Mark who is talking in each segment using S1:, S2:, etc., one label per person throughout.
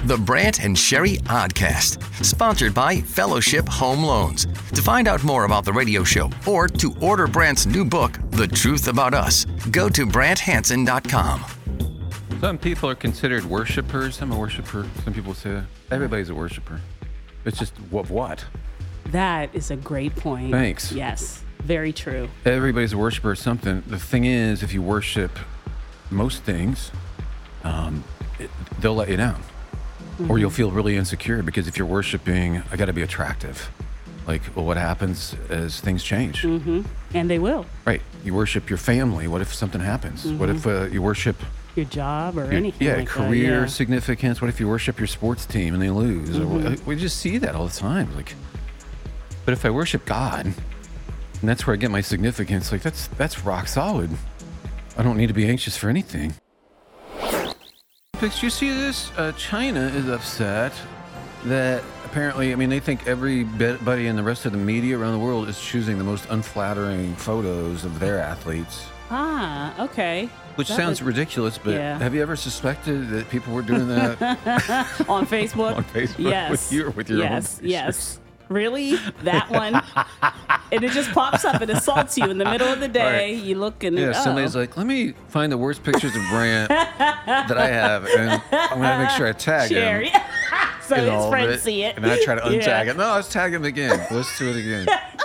S1: the Brant and Sherry Oddcast, sponsored by Fellowship Home Loans. To find out more about the radio show or to order Brant's new book, The Truth About Us, go to BrantHansen.com.
S2: Some people are considered worshipers. I'm a worshiper. Some people say everybody's a worshiper. It's just what?
S3: That is a great point.
S2: Thanks.
S3: Yes, very true.
S2: Everybody's a worshiper of something. The thing is, if you worship most things, they'll let you down. Or you'll feel really insecure because if you're worshiping, I got to be attractive. Like, well, what happens as things change?
S3: Mm-hmm. And they will.
S2: Right. You worship your family. What if something happens? What if you worship
S3: your job or anything?
S2: Yeah,
S3: like
S2: career
S3: that,
S2: significance. What if you worship your sports team and they lose? We just see that all the time. Like, but if I worship God, and that's where I get my significance, like that's rock solid. I don't need to be anxious for anything. You see this? China is upset that apparently, they think everybody in the rest of the media around the world is choosing the most unflattering photos of their athletes.
S3: Ah, okay.
S2: Which sounds ridiculous, but have you ever suspected that people were doing that?
S3: On Facebook?
S2: On Facebook?
S3: Yes.
S2: With your own pictures?
S3: Yes. Really? That one? And it just pops up and assaults you in the middle of the day. Right. You look and
S2: somebody's like, let me find the worst pictures of Brant that I have, and I'm going to make sure I tag him.
S3: So his friends see it.
S2: And then I try to untag it. No, let's tag him again. Let's do it again.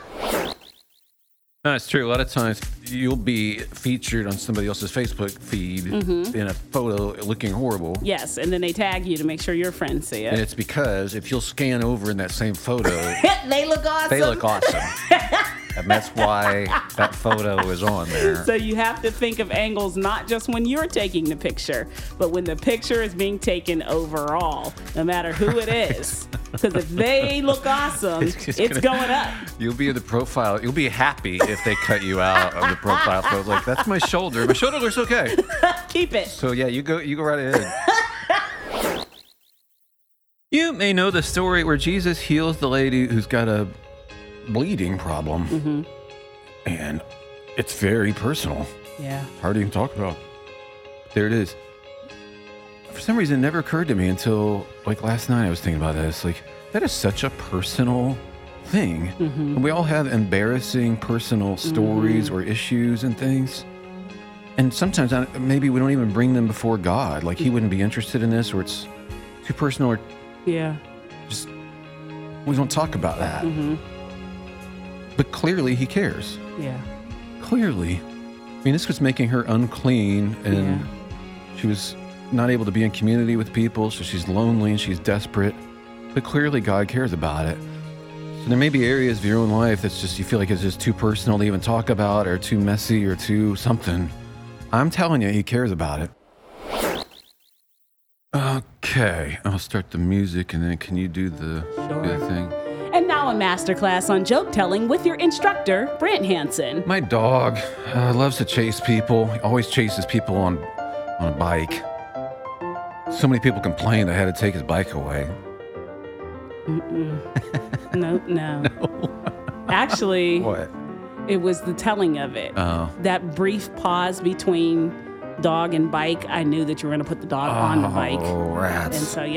S2: No, it's true. A lot of times you'll be featured on somebody else's Facebook feed in a photo looking horrible.
S3: Yes, and then they tag you to make sure your friends see it.
S2: And it's because if you'll scan over in that same photo,
S3: they look awesome.
S2: They look awesome. And that's why that photo is on there.
S3: So you have to think of angles not just when you're taking the picture, but when the picture is being taken overall, no matter who it is. Because if they look awesome, it's going up.
S2: You'll be in the profile. You'll be happy if they cut you out of the profile photo. Like, that's my shoulder. My shoulder looks okay.
S3: Keep it.
S2: So yeah, you go right ahead. You may know the story where Jesus heals the lady who's got a bleeding problem. And it's very personal.
S3: Yeah.
S2: Hard to even talk about. There it is. For some reason, it never occurred to me until like last night I was thinking about this. Like, that is such a personal thing. And we all have embarrassing personal stories or issues and things. And sometimes maybe we don't even bring them before God. Like, he wouldn't be interested in this, or it's too personal, or just we don't talk about that. But clearly he cares.
S3: Yeah.
S2: Clearly. This was making her unclean, and she was not able to be in community with people, so she's lonely and she's desperate. But clearly God cares about it. So there may be areas of your own life that's just, you feel like it's just too personal to even talk about, or too messy, or too something. I'm telling you, he cares about it. Okay, I'll start the music, and then can you do the thing?
S3: And now a masterclass on joke telling with your instructor, Brant Hansen.
S2: My dog loves to chase people. He always chases people on a bike. So many people complained I had to take his bike away.
S3: No. Actually,
S2: what?
S3: It was the telling of it.
S2: Oh.
S3: That brief pause between dog and bike, I knew that you were going to put the dog on the bike.
S2: Oh, rats.
S3: And so,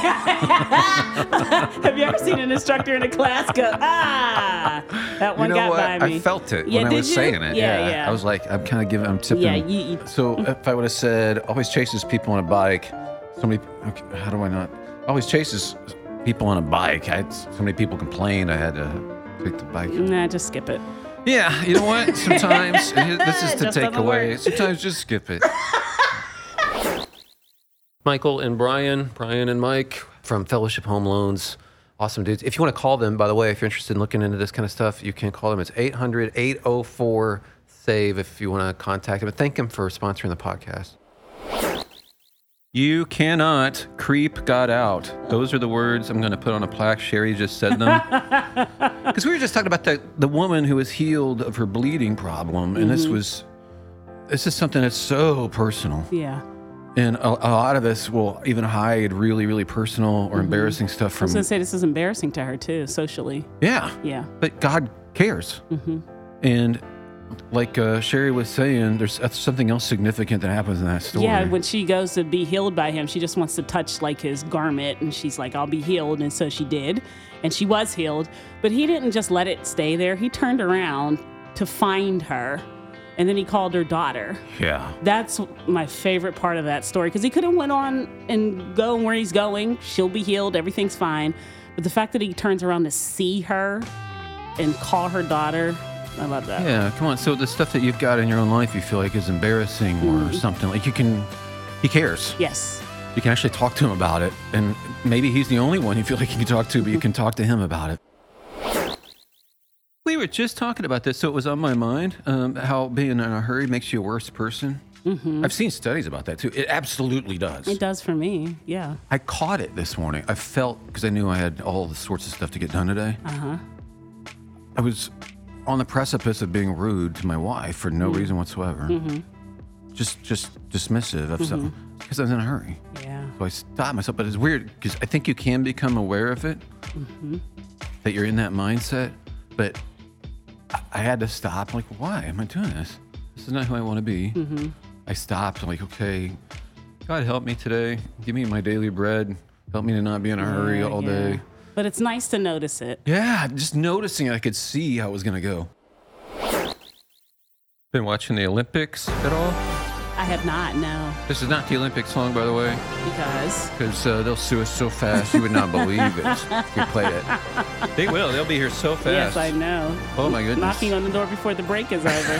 S3: Have you ever seen an instructor in a class go, that one got by me?
S2: I felt it when I was saying it.
S3: Yeah.
S2: I was like, I'm tipping.
S3: Yeah.
S2: So if I would have said, always chases people on a bike, how do I not? Always chases people on a bike. So many people complained I had to take the bike.
S3: Nah, just skip it.
S2: Yeah, you know what? Sometimes, this is the takeaway. Sometimes just skip it. Michael and Brian and Mike from Fellowship Home Loans. Awesome dudes. If you want to call them, by the way, if you're interested in looking into this kind of stuff, you can call them. It's 800-804-SAVE if you want to contact them. And thank them for sponsoring the podcast. You cannot creep God out. Those are the words I'm going to put on a plaque. Sherry just said them. Because we were just talking about the woman who was healed of her bleeding problem. And this is something that's so personal.
S3: Yeah.
S2: And a lot of us will even hide really, really personal or embarrassing stuff from...
S3: I was going to say, this is embarrassing to her too, socially.
S2: Yeah.
S3: Yeah.
S2: But God cares. And like Sherry was saying, there's something else significant that happens in that story.
S3: Yeah, when she goes to be healed by him, she just wants to touch like his garment, and she's like, I'll be healed. And so she did, and she was healed. But he didn't just let it stay there. He turned around to find her, and then he called her daughter.
S2: Yeah.
S3: That's my favorite part of that story, because he could have went on and go where he's going. She'll be healed. Everything's fine. But the fact that he turns around to see her and call her daughter, I love that.
S2: Yeah, come on. So the stuff that you've got in your own life you feel like is embarrassing or something, like he cares.
S3: Yes.
S2: You can actually talk to him about it. And maybe he's the only one you feel like you can talk to, but you can talk to him about it. We were just talking about this, so it was on my mind, how being in a hurry makes you a worse person. Mm-hmm. I've seen studies about that, too. It absolutely does.
S3: It does for me, yeah.
S2: I caught it this morning. I felt, because I knew I had all the sorts of stuff to get done today.
S3: Uh-huh.
S2: I was on the precipice of being rude to my wife for no reason whatsoever. Mm-hmm. Just dismissive of something, because I was in a hurry.
S3: Yeah.
S2: So I stopped myself, but it's weird, because I think you can become aware of it, that you're in that mindset, but I had to stop. Like, why am I doing this? This is not who I want to be. Mm-hmm. I stopped. I'm like, okay, God help me today. Give me my daily bread. Help me to not be in a hurry all day.
S3: But it's nice to notice it.
S2: Yeah, just noticing it, I could see how it was going to go. Been watching the Olympics at all?
S3: I have not, no.
S2: This is not the Olympic song, by the way.
S3: Because
S2: they'll sue us so fast, you would not believe it if we played it. They will. They'll be here so fast.
S3: Yes, I know.
S2: Oh, my goodness.
S3: Knocking on the door before the break is over.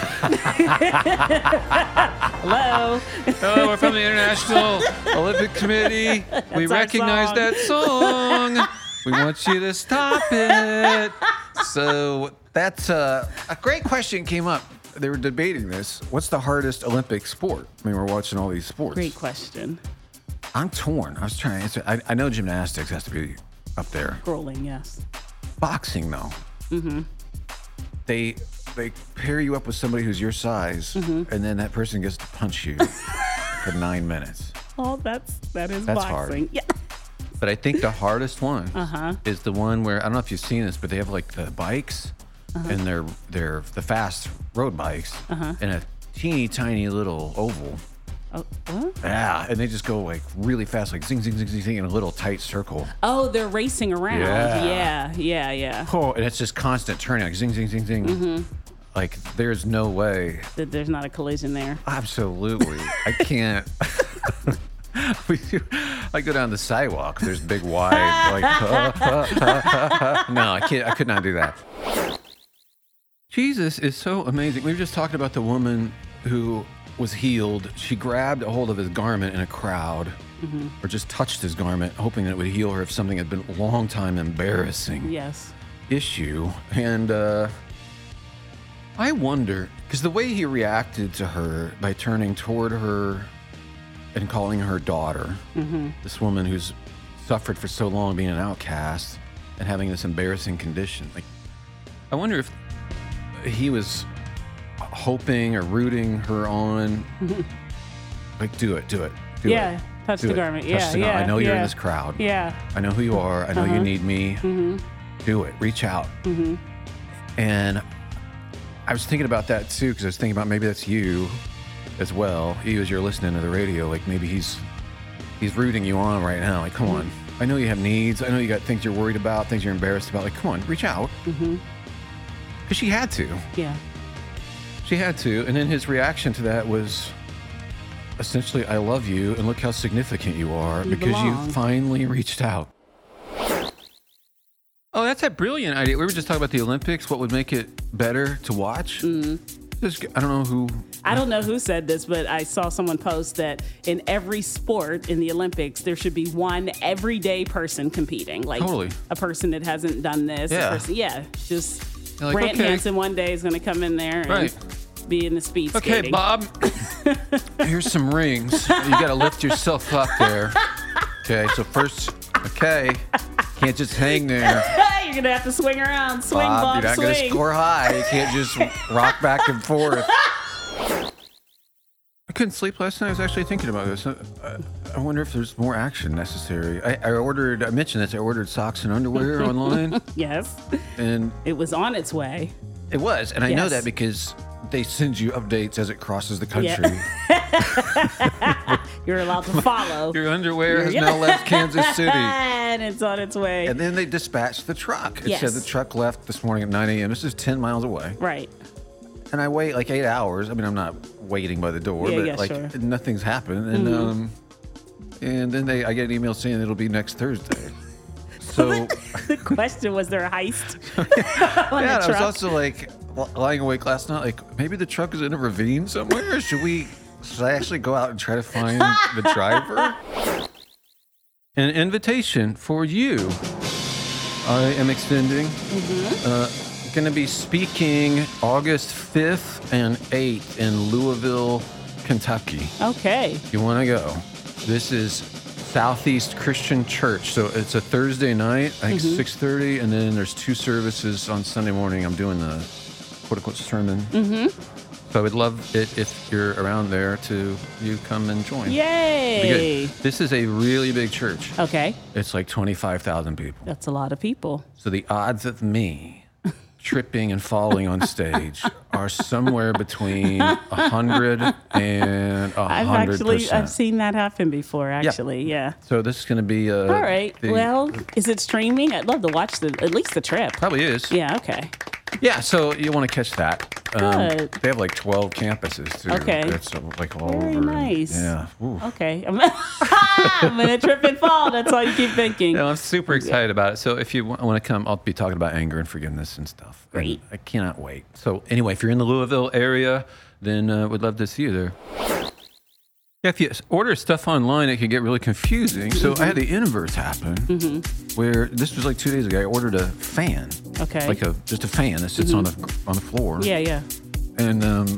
S3: Hello.
S2: Oh, we're from the International Olympic Committee. We recognize that song. We want you to stop it. So that's a great question came up. They were debating this. What's the hardest Olympic sport? I mean, we're watching all these sports.
S3: Great question.
S2: I'm torn. I was trying to answer. I know gymnastics has to be up there.
S3: Scrolling, yes.
S2: Boxing, though. Mm-hmm. They pair you up with somebody who's your size, and then that person gets to punch you for 9 minutes.
S3: Oh, that is
S2: That's
S3: boxing.
S2: Hard.
S3: Yeah.
S2: But I think the hardest one is the one where, I don't know if you've seen this, but they have like the bikes, and they're the fast road bikes in a teeny tiny little oval.
S3: Oh, what?
S2: Yeah, and they just go like really fast, like zing, zing, zing, zing, zing in a little tight circle.
S3: Oh, they're racing around. Yeah.
S2: Oh, and it's just constant turning, like zing, zing, zing, zing. Like there's no way.
S3: That there's not a collision there.
S2: Absolutely. I can't. I go down the sidewalk. There's big wide, like, no, I can't. I could not do that. Jesus is so amazing. We were just talking about the woman who was healed. She grabbed a hold of his garment in a crowd, or just touched his garment, hoping that it would heal her if something had been a long time embarrassing issue. And I wonder, because the way he reacted to her by turning toward her and calling her daughter, this woman who's suffered for so long being an outcast and having this embarrassing condition. Like, I wonder if he was hoping or rooting her on, like, do it.
S3: Touch the garment.
S2: I know you're in this crowd.
S3: Yeah.
S2: I know who you are. I know you need me. Do it. Reach out. And I was thinking about that too, because I was thinking about maybe that's you as well. You, as you're listening to the radio, like maybe he's rooting you on right now. Like, come on. I know you have needs. I know you got things you're worried about, things you're embarrassed about. Like, come on, reach out. Because she had to.
S3: Yeah.
S2: She had to. And then his reaction to that was essentially, I love you, and look how significant you are because you finally reached out. Oh, that's a brilliant idea. We were just talking about the Olympics. What would make it better to watch? I don't know who
S3: said this, but I saw someone post that in every sport in the Olympics, there should be one everyday person competing. Like a person that hasn't done this. Just like, Grant Hansen one day is going to come in there and be in the speed skating.
S2: Okay, Bob, here's some rings. You got to lift yourself up there. Okay, so first, can't just hang there.
S3: You're going to have to swing around. Swing,
S2: Bob,
S3: you're
S2: not going to score high. You can't just rock back and forth. I couldn't sleep last night. I was actually thinking about this. I wonder if there's more action necessary. I mentioned this. I ordered socks and underwear online.
S3: Yes.
S2: And
S3: it was on its way.
S2: It was. And I know that because they send you updates as it crosses the country.
S3: Yeah. You're allowed to follow.
S2: Your underwear has now left Kansas City.
S3: And it's on its way.
S2: And then they dispatched the truck. It said the truck left this morning at 9 a.m. This is 10 miles away.
S3: Right.
S2: And I wait like 8 hours. I mean, I'm not waiting by the door, but nothing's happened. And and then I get an email saying it'll be next Thursday. So
S3: the question was, there a heist?
S2: I was also like lying awake last night. Like, maybe the truck is in a ravine somewhere. Should I actually go out and try to find the driver? An invitation for you. I am extending. Going to be speaking August 5th and 8th in Louisville, Kentucky.
S3: Okay.
S2: If you want to go. This is Southeast Christian Church. So it's a Thursday night, I think 6:30, and then there's 2 services on Sunday morning. I'm doing the quote-unquote sermon. So I would love it if you're around there to come and join.
S3: Yay!
S2: This is a really big church.
S3: Okay.
S2: It's like 25,000 people.
S3: That's a lot of people.
S2: So the odds of me tripping and falling on stage are somewhere between 100 and 100%.
S3: I've seen that happen before, actually. Yeah.
S2: So this is going to be
S3: all right. Well, is it streaming? I'd love to watch at least the trip.
S2: Probably is.
S3: Yeah. Okay.
S2: Yeah. So you want to catch that.
S3: Good.
S2: They have like 12 campuses too.
S3: Okay.
S2: It's like all
S3: Very
S2: over.
S3: Nice.
S2: Yeah. Ooh.
S3: Okay. I'm gonna trip and fall. That's all you keep thinking.
S2: No, I'm super excited about it. So if you want to come, I'll be talking about anger and forgiveness and stuff.
S3: Great.
S2: And I cannot wait. So anyway, if you're in the Louisville area, then we'd love to see you there. Yeah, if you order stuff online, it can get really confusing. So I had the inverse happen, where this was like 2 days ago. I ordered a fan.
S3: Okay.
S2: Like just a fan that sits on the floor.
S3: Yeah.
S2: And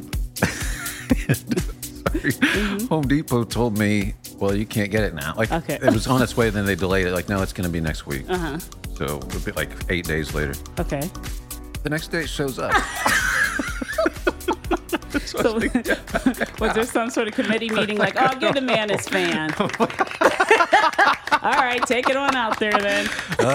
S2: Home Depot told me, well, you can't get it now. Like it was on its way, then they delayed it. Like, no, it's going to be next week. So it'll be like 8 days later.
S3: Okay.
S2: The next day it shows up.
S3: So, was there some sort of committee meeting like, oh, I'll give the man his fan? All right, take it on out there then.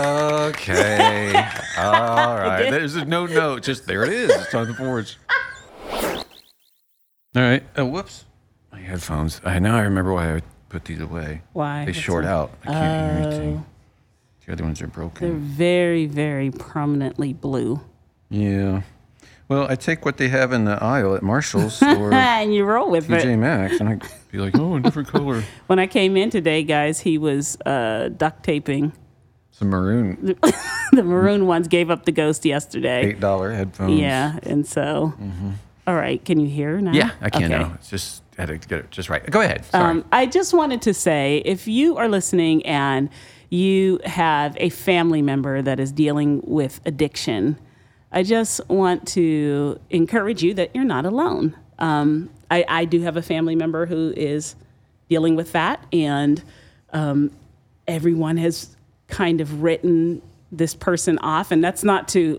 S2: Okay. All right. There's no note. Just there it is. It's on the porch. All right. Whoops. My headphones. Now I remember why I put these away.
S3: Why?
S2: They short out. I can't hear anything. The other ones are broken.
S3: They're very, very prominently blue.
S2: Yeah. Well, I take what they have in the aisle at Marshall's or
S3: and you roll with
S2: TJ Maxx, and I be like, oh, a different color.
S3: When I came in today, guys, he was duct taping.
S2: Some maroon.
S3: The maroon ones gave up the ghost yesterday.
S2: $8 headphones.
S3: Yeah, and so, all right, can you hear now?
S2: Yeah, I can now. It's just, I had to get it just right. Go ahead. Sorry.
S3: I just wanted to say, if you are listening and you have a family member that is dealing with addiction, I just want to encourage you that you're not alone. I do have a family member who is dealing with that, and everyone has kind of written this person off, and that is not to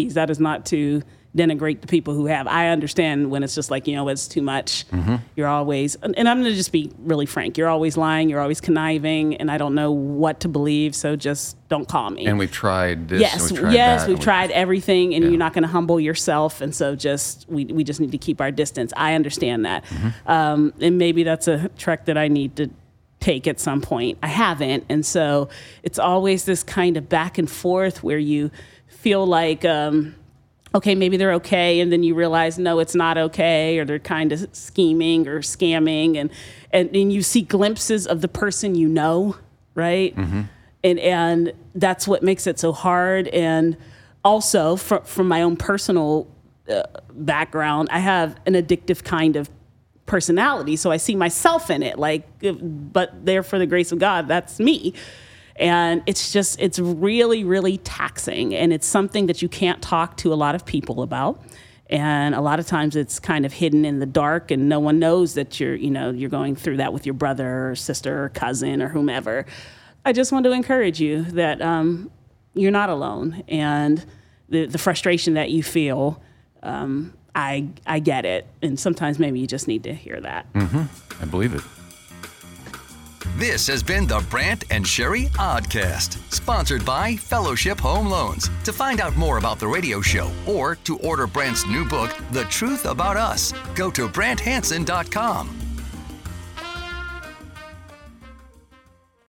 S3: denigrate the people who have. I understand when it's just like, it's too much. You're always, and I'm going to just be really frank, you're always lying, you're always conniving, and I don't know what to believe, so just don't call me.
S2: And we've tried this.
S3: Yes, we've tried everything, and you're not going to humble yourself, and so we just need to keep our distance. I understand that. And maybe that's a trek that I need to take at some point. I haven't, and so it's always this kind of back and forth where you feel like, okay, maybe they're okay, and then you realize, no, it's not okay, or they're kind of scheming or scamming, and you see glimpses of the person you know, right? And that's what makes it so hard. And also, from my own personal background, I have an addictive kind of personality, so I see myself in it, but there for the grace of God, that's me. And it's really, really taxing. And it's something that you can't talk to a lot of people about. And a lot of times it's kind of hidden in the dark, and no one knows that you're going through that with your brother or sister or cousin or whomever. I just want to encourage you that you're not alone. And the frustration that you feel, I get it. And sometimes maybe you just need to hear that.
S2: I believe it.
S1: This has been the Brant and Sherry Oddcast, sponsored by Fellowship Home Loans. To find out more about the radio show or to order Brant's new book, The Truth About Us, go to BrantHanson.com.